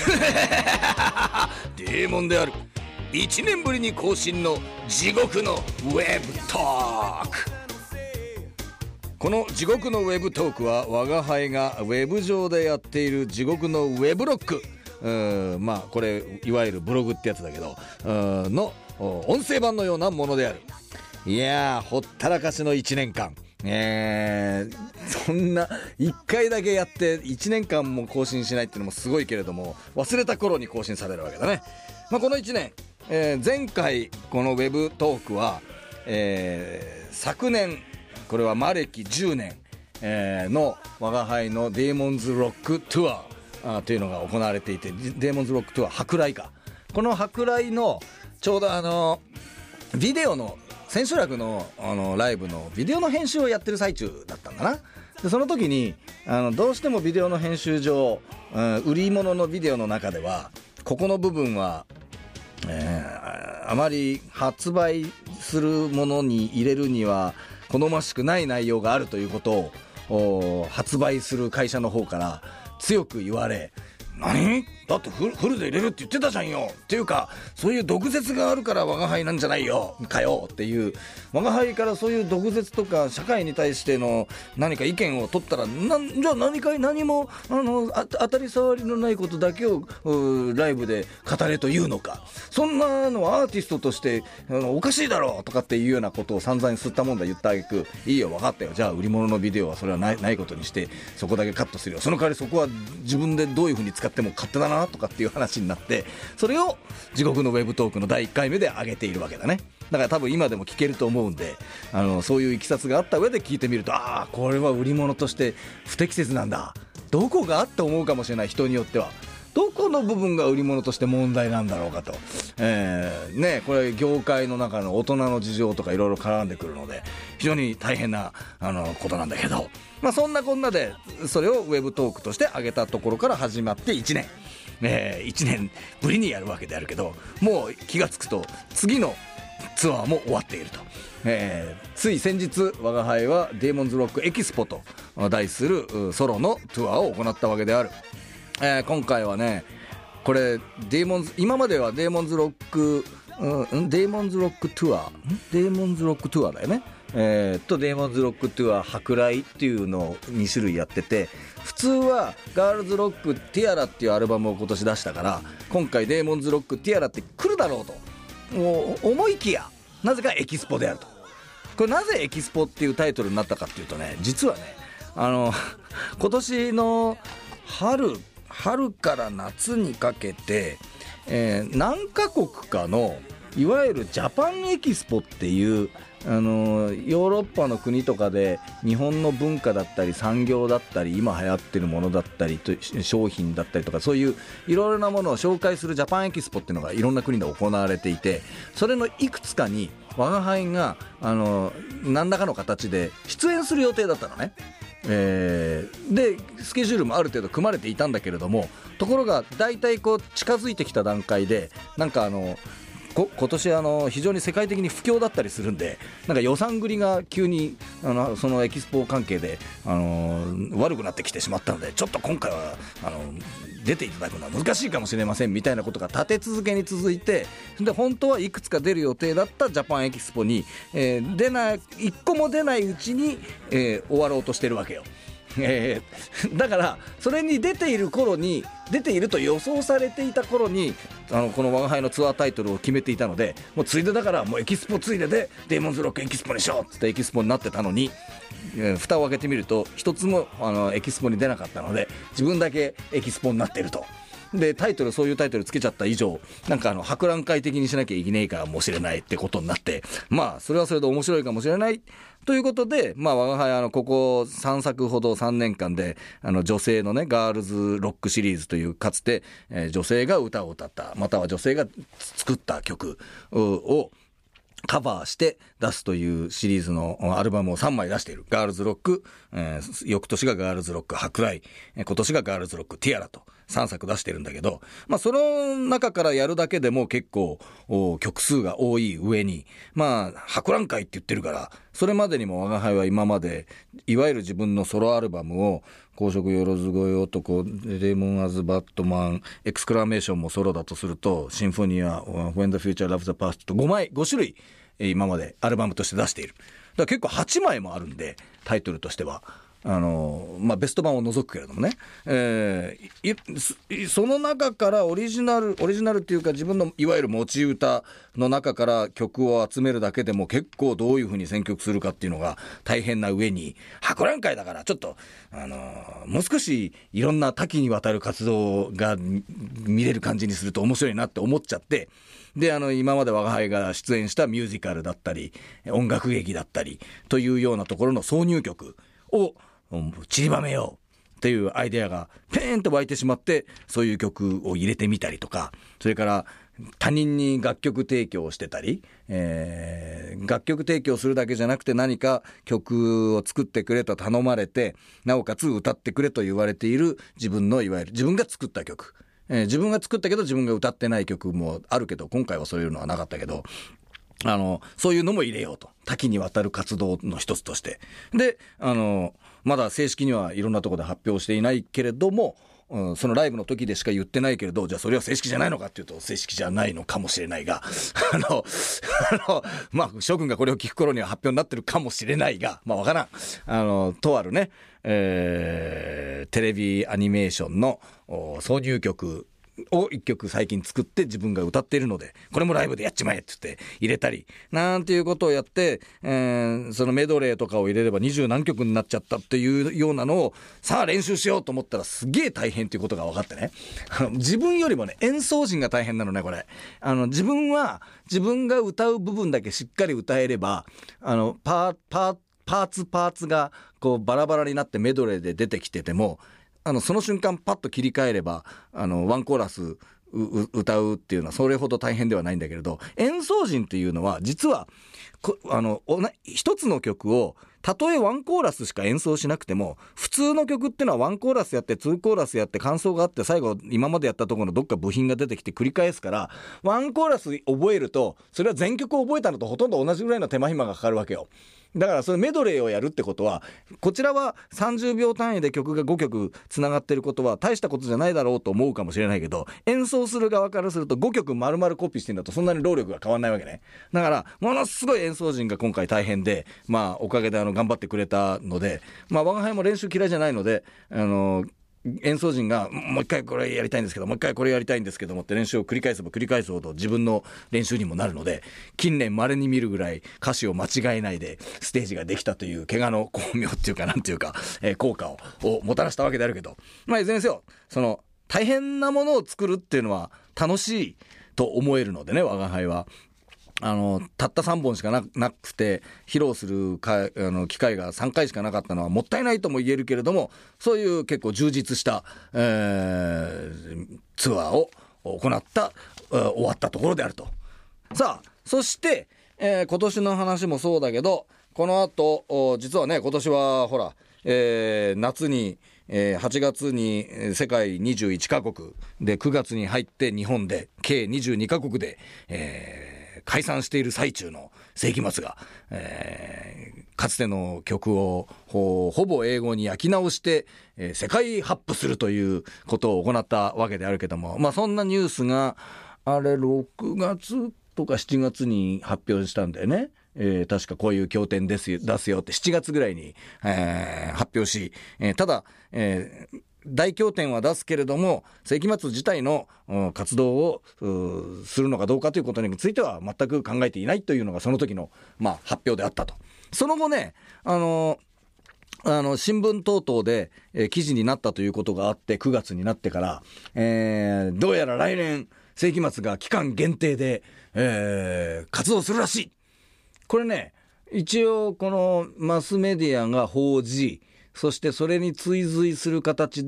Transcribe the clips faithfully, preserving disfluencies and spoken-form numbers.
デーモンである。いちねんぶりに更新の地獄のウェブトーク。この地獄のウェブトークは我が輩がウェブ上でやっている地獄のウェブロック、うーまあこれいわゆるブログってやつだけどの音声版のようなものである。いやーほったらかしのいちねんかん、えー、そんないっかいだけやっていちねんかんも更新しないっていうのもすごいけれども、忘れた頃に更新されるわけだね。まあ、このいちねん、えー、前回このウェブトークは、えー、昨年これは魔歴じゅうねん、えー、の我が輩のデーモンズロックツアーというのが行われていて、デーモンズロックツアー舶来か。この舶来のちょうどあのビデオの千秋楽 の, あのライブのビデオの編集をやってる最中だったんだな。でその時にあのどうしてもビデオの編集上、うん、売り物のビデオの中ではここの部分は、えー、あまり発売するものに入れるには好ましくない内容があるということを発売する会社の方から強く言われ、何だってフル、フルで入れるって言ってたじゃんよっていうか、そういう毒舌があるから我が輩なんじゃないよかよっていう、我が輩からそういう毒舌とか社会に対しての何か意見を取ったらなんじゃあ何か何もあのあ当たり障りのないことだけをライブで語れというのか、そんなのアーティストとしてあのおかしいだろうとかっていうようなことを散々吸ったもんだ言ったあげく、いいよ分かったよ、じゃあ売り物のビデオはそれはない、ないことにしてそこだけカットするよ、その代わりそこは自分でどういう風に使っても勝手だなとかっていう話になって、それを地獄のウェブトークのだいいっかいめで上げているわけだね。だから多分今でも聞けると思うんで、あのそういういきさつがあった上で聞いてみると、ああこれは売り物として不適切なんだ、どこがって思うかもしれない。人によってはどこの部分が売り物として問題なんだろうかと、えー、ね、これ業界の中の大人の事情とかいろいろ絡んでくるので非常に大変なあのことなんだけど、まあそんなこんなでそれをウェブトークとして上げたところから始まっていちねん、えー、いちねんぶりにやるわけであるけど、もう気がつくと次のツアーも終わっていると、えー、つい先日我が輩はデーモンズロックエキスポと題するソロのツアーを行ったわけである。えー、今回はねこれデーモンズ、今まではデーモンズロック、うん、デーモンズロックツアーデーモンズロックツアーだよね、えー、とデーモンズロックツアー舶来っていうのをに種類やってて、普通はガールズロックティアラっていうアルバムを今年出したから、今回デーモンズロックティアラって来るだろうともう思いきや、なぜかエキスポであると。これなぜエキスポっていうタイトルになったかっていうとね、実はねあの今年の春春から夏にかけて、えー、何カ国かのいわゆるジャパンエキスポっていうあのヨーロッパの国とかで日本の文化だったり産業だったり今流行ってるものだったりと商品だったりとか、そういういろいろなものを紹介するジャパンエキスポっていうのがいろんな国で行われていて、それのいくつかに我が輩があの何らかの形で出演する予定だったのね。えー、でスケジュールもある程度組まれていたんだけれども、ところがだいたいこう近づいてきた段階でなんかあのこ今年あの非常に世界的に不況だったりするんで、なんか予算繰りが急にあのそのエキスポ関係であの悪くなってきてしまったので、ちょっと今回はあの出ていただくのは難しいかもしれませんみたいなことが立て続けに続いて、で本当はいくつか出る予定だったジャパンエキスポに、えー、出ない一個も出ないうちに、えー、終わろうとしてるわけよ。えー、だからそれに出ている頃に出ていると予想されていた頃にあのこの我が輩のツアータイトルを決めていたので、もうついでだからもうエキスポついででデーモンズロックエキスポにしようっつってエキスポになってたのに、えー、蓋を開けてみると一つもあのエキスポに出なかったので、自分だけエキスポになっていると。でタイトルそういうタイトルつけちゃった以上、なんかあの博覧会的にしなきゃいけないかもしれないってことになって、まあそれはそれで面白いかもしれないということで、まあ我が輩あのここさんさくほどさんねんかんであの女性のねガールズロックシリーズというかつて、えー、女性が歌を歌ったまたは女性が作った曲をカバーして出すというシリーズのアルバムをさんまい出している。ガールズロック、えー、翌年がガールズロック舶来、今年がガールズロックティアラとさんさく出してるんだけど、まあその中からやるだけでも結構曲数が多い上に、まあ博覧会って言ってるから、それまでにも我が輩は今までいわゆる自分のソロアルバムを公職よろず声男、レモンアズバットマン、エクスクラメーションもソロだとすると、シンフォニア、When the Future Loves the Past とごまい、ご種類今までアルバムとして出している。だから結構はちまいもあるんで、タイトルとしては。あのまあ、ベスト版を除くけれどもね、えー、その中からオリジナルオリジナルっていうか自分のいわゆる持ち歌の中から曲を集めるだけでも結構どういうふうに選曲するかっていうのが大変な上に、博覧会だからちょっと、あのもう少しいろんな多岐にわたる活動が見れる感じにすると面白いなって思っちゃって、であの今まで我が輩が出演したミュージカルだったり音楽劇だったりというようなところの挿入曲を散りばめようっていうアイデアがペーンと湧いてしまって、そういう曲を入れてみたりとか、それから他人に楽曲提供をしてたり、えー、楽曲提供するだけじゃなくて何か曲を作ってくれと頼まれて、なおかつ歌ってくれと言われている自分のいわゆる自分が作った曲、えー、自分が作ったけど自分が歌ってない曲もあるけど、今回はそういうのはなかったけど、あのそういうのも入れようと、多岐にわたる活動の一つとして。であのまだ正式にはいろんなところで発表していないけれども、うん、そのライブの時でしか言ってないけれど、じゃあそれは正式じゃないのかっていうと正式じゃないのかもしれないがあのあのまあ諸君がこれを聞く頃には発表になってるかもしれないが、まあわからん、あのとあるね、えー、テレビアニメーションの挿入曲を一曲最近作って自分が歌っているので、これもライブでやっちまえって言って入れたりなんていうことをやって、えー、そのメドレーとかを入れれば二十何曲になっちゃったっていうようなのをさあ練習しようと思ったらすげえ大変っていうことが分かってね、あの自分よりもね演奏陣が大変なのねこれ。あの自分は自分が歌う部分だけしっかり歌えれば、あのパーパーパーツパーツがこうバラバラになってメドレーで出てきてても、あのその瞬間パッと切り替えればあのワンコーラス歌うっていうのはそれほど大変ではないんだけれど、演奏陣っていうのは実はあの一つの曲をたとえワンコーラスしか演奏しなくても、普通の曲ってのはワンコーラスやってツーコーラスやって感想があって最後今までやったところのどっか部品が出てきて繰り返すから、ワンコーラス覚えるとそれは全曲覚えたのとほとんど同じぐらいの手間暇がかかるわけよ。だからそのメドレーをやるってことは、こちらはさんじゅうびょう単位で曲がごきょくつながってることは大したことじゃないだろうと思うかもしれないけど、演奏する側からするとごきょく丸々コピーしてんだとそんなに労力が変わんないわけね。だからものすごい演奏陣が今回大変で、まあおかげであの頑張ってくれたので、まあ我が輩も練習嫌いじゃないので、あの演奏陣がもう一回これやりたいんですけどもう一回これやりたいんですけどもって練習を繰り返せば繰り返すほど自分の練習にもなるので、近年稀に見るぐらい歌詞を間違えないでステージができたという怪我の巧妙っていうかなんていうか、えー、効果ををもたらしたわけであるけど、まあいずれにせよその大変なものを作るっていうのは楽しいと思えるのでね、我が輩はあのたったさんぼんしか な, なくて披露するかあの機会がさんかいしかなかったのはもったいないとも言えるけれども、そういう結構充実した、えー、ツアーを行った、終わったところであると。さあそして、えー、今年の話もそうだけど、この後実はね今年はほら、えー、夏にえー、はちがつに世界にじゅういちカ国でくがつに入って日本で計にじゅうにカ国で、えー解散している最中の世紀末が、えー、かつての曲を ほ, ほぼ英語に焼き直して、えー、世界発布するということを行ったわけであるけども、まあそんなニュースがあれろくがつとかしちがつに発表したんだよね。えー、確かこういう経典です出すよってしちがつぐらいに、えー、発表し、えー、ただ、えー大経典は出すけれども世紀末自体の活動をするのかどうかということについては全く考えていないというのがその時の、まあ、発表であったと。その後ね、あのあの新聞等々で、えー、記事になったということがあって、くがつになってから、えー、どうやら来年世紀末が期間限定で、えー、活動するらしい。これね一応このマスメディアが報じ、そしてそれに追随する形で、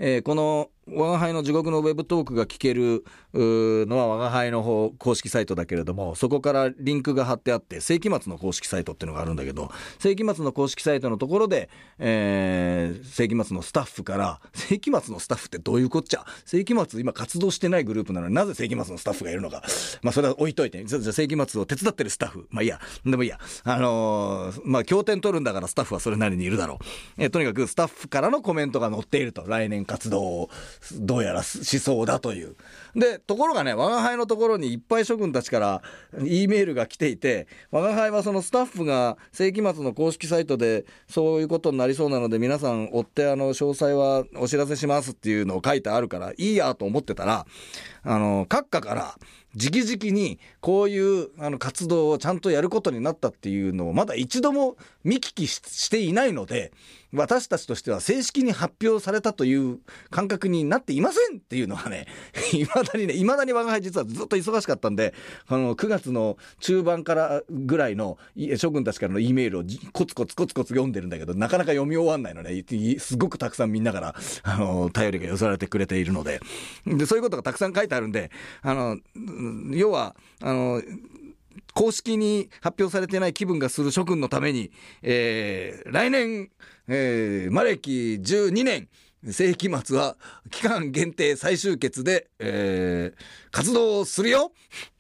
えー、この我が輩の地獄のウェブトークが聞けるのは我が輩の方公式サイトだけれども、そこからリンクが貼ってあって世紀末の公式サイトっていうのがあるんだけど、世紀末の公式サイトのところで、えー、世紀末のスタッフから、世紀末のスタッフってどういうこっちゃ、世紀末今活動してないグループなのになぜ世紀末のスタッフがいるのか、まあそれは置いといて、じゃあ世紀末を手伝ってるスタッフ、まあいいや、でもいいや、あのー、まあ経典取るんだからスタッフはそれなりにいるだろう。えー、とにかくスタッフからのコメントが載っていると、来年活動をどうやらしそうだという。でところがね、我が輩のところにいっぱい諸君たちから E メールが来ていて、我が輩はそのスタッフが世紀末の公式サイトでそういうことになりそうなので皆さん追ってあの詳細はお知らせしますっていうのを書いてあるからいいやと思ってたら、あの閣下から直々にこういうあの活動をちゃんとやることになったっていうのをまだ一度も見聞き し, していないので、私たちとしては正式に発表されたという感覚になっていませんっていうのはね、いまだにね、いまだに我が輩実はずっと忙しかったんで、あのくがつの中盤からぐらいの諸君たちからの E メールをコツコツコツコツ読んでるんだけど、なかなか読み終わんないのね。すごくたくさんみんなからあの頼りが寄せられてくれているので、でそういうことがたくさん書いてあるんで、あの要はあの公式に発表されてない気分がする諸君のために、えー、来年、えー、マレキじゅうにねん世紀末は期間限定再集結で、えー、活動するよ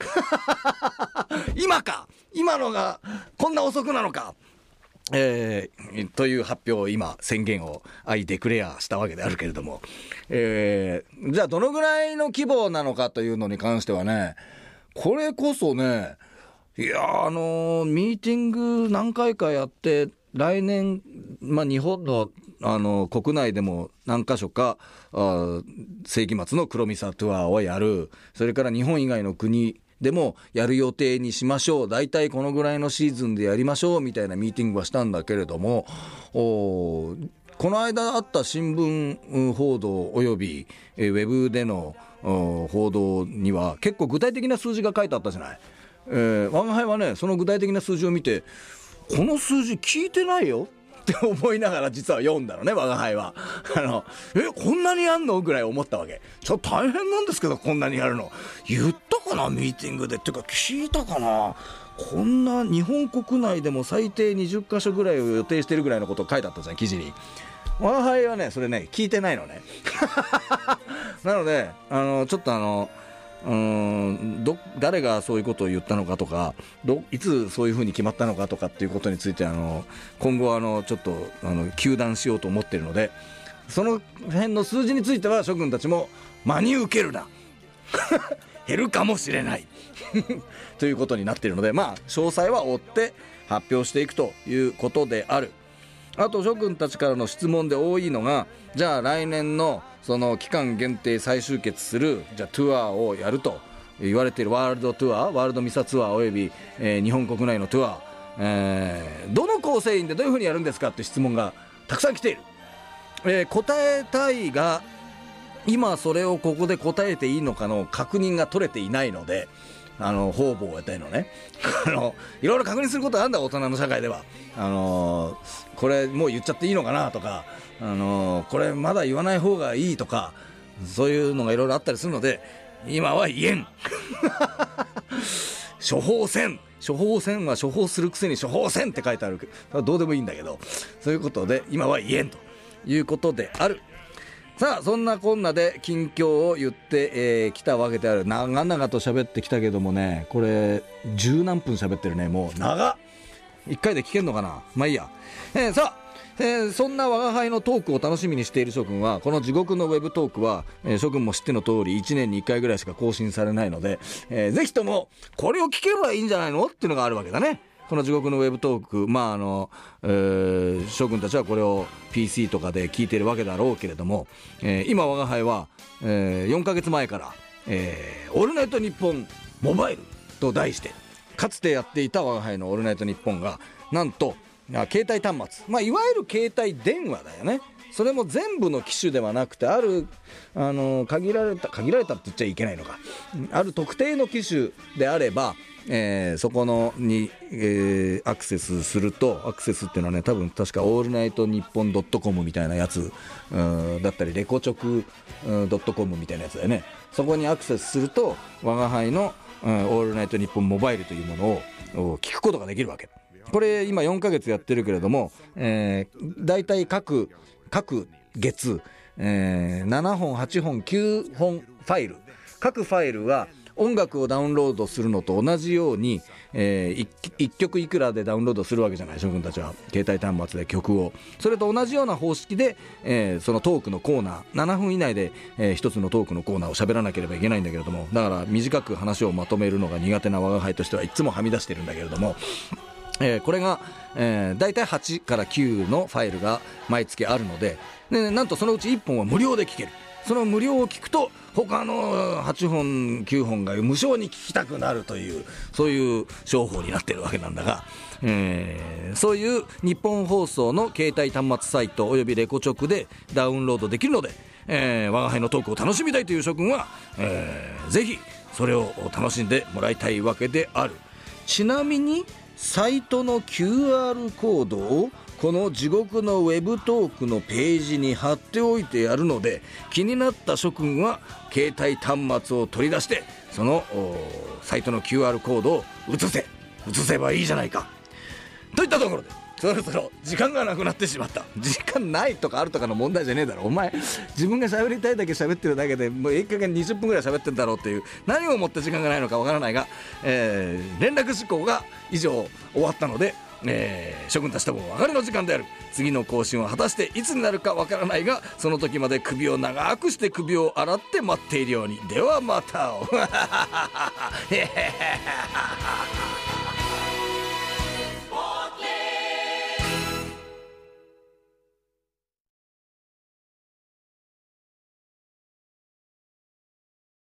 今か、今のがこんな遅くなのか、えー、という発表を今宣言をアイデクレアしたわけであるけれども、えー、じゃあどのぐらいの規模なのかというのに関してはね、これこそね、いやあのー、ミーティング何回かやって来年、まあ、日本の、あのー、国内でも何か所かあ世紀末の黒ミサツアーをやる、それから日本以外の国でもやる予定にしましょう、だいたいこのぐらいのシーズンでやりましょうみたいなミーティングはしたんだけれども、おこの間あった新聞報道およびウェブでの報道には結構具体的な数字が書いてあったじゃない。えー、我が輩はねその具体的な数字を見て、この数字聞いてないよって思いながら実は読んだのね、我が輩は。あのえこんなにやんのぐらい思ったわけ。ちょっと大変なんですけど、こんなにやるの言ったかなミーティングでっていうか聞いたかな。こんな日本国内でも最低にじゅっかしょぐらいを予定してるぐらいのこと書いてあったじゃん、記事に。我が輩はねそれね聞いてないのねなのであのちょっとあのうーんど誰がそういうことを言ったのかとか、どいつそういうふうに決まったのかとかっていうことについてあの今後あのちょっとあの糾弾しようと思っているので、その辺の数字については諸君たちも真に受けるな減るかもしれないということになっているので、まあ詳細は追って発表していくということである。あと諸君たちからの質問で多いのが、じゃあ来年のその期間限定再集結するじゃあツアーをやると言われているワールドツアー、ワールドミサツアーおよび、えー、日本国内のツアー、えー、どの構成員でどういうふうにやるんですかって質問がたくさん来ている。えー、答えたいが今それをここで答えていいのかの確認が取れていないので、あの方々をやったいのねあのいろいろ確認することあるんだ、大人の社会では。あのー、これもう言っちゃっていいのかなとか、あのー、これまだ言わない方がいいとか、そういうのがいろいろあったりするので今は言えん処方箋処方箋は処方するくせに処方箋って書いてあるけどどうでもいいんだけど、そういうことで今は言えんということである。さあそんなこんなで近況を言ってき、えー、たわけである。長々と喋ってきたけどもね、これ十何分喋ってるね。もう長っ、いっかいで聞けんのかな。まあいいや、えー、さあ、えー、そんな我が輩のトークを楽しみにしている諸君は、この地獄のウェブトークは、えー、諸君も知っての通りいちねんにいっかいぐらいしか更新されないので、えー、ぜひともこれを聞けばいいんじゃないのっていうのがあるわけだね。この地獄のウェブトーク、まああの、えー、諸君たちはこれを ピーシー とかで聞いているわけだろうけれども、えー、今我が輩は、えー、よんかげつまえから、えー、オールナイトニッポンモバイルと題して、かつてやっていた我が輩のオールナイトニッポンがなんと携帯端末、まあ、いわゆる携帯電話だよね。 それも全部の機種ではなくて、あるあの限られた限られたって言っちゃいけないのか、ある特定の機種であれば、えー、そこのに、えー、アクセスすると、アクセスっていうのはね、多分確かオールナイトニッポンドットコムみたいなやつだったり、レコチョクドットコムみたいなやつだよね。そこにアクセスすると我が輩の、うん、オールナイトニッポンモバイルというものを聞くことができるわけ。これ今よんかげつやってるけれども、えー、だいたい各各月、えー、ななほんはちほんきゅうほんファイル、各ファイルは音楽をダウンロードするのと同じように、えー、いっきょくいくらでダウンロードするわけじゃない、諸君たちは携帯端末で曲を。それと同じような方式で、えー、そのトークのコーナー、ななふん以内で、えー、一つのトークのコーナーを喋らなければいけないんだけれども、だから短く話をまとめるのが苦手な我が輩としてはいつもはみ出してるんだけれども、えー、これが、えー、だいたいはちからきゅうのファイルが毎月あるので、でなんとそのうちいっぽんは無料で聴ける。その無料を聞くと他のはちほんきゅうほんが無償に聞きたくなるという、そういう商法になっているわけなんだが、えー、そういう日本放送の携帯端末サイトおよびレコチョクでダウンロードできるので、えー、我が輩のトークを楽しみたいという諸君は、えー、ぜひそれを楽しんでもらいたいわけである。ちなみにサイトの キューアール コードをこの地獄のウェブトークのページに貼っておいてやるので、気になった諸君は携帯端末を取り出してそのサイトの キューアール コードを写せ写せばいいじゃないかといったところで、そろそろ時間がなくなってしまった。時間ないとかあるとかの問題じゃねえだろ。お前自分が喋りたいだけ喋ってるだけでもういい加減にじゅっぷんぐらい喋ってんだろうっていう、何をもって時間がないのかわからないが、えー、連絡事項が以上終わったので、えー、諸君たちとも別れの時間である。次の更新は果たしていつになるかわからないが、その時まで首を長くして首を洗って待っているように。ではまたを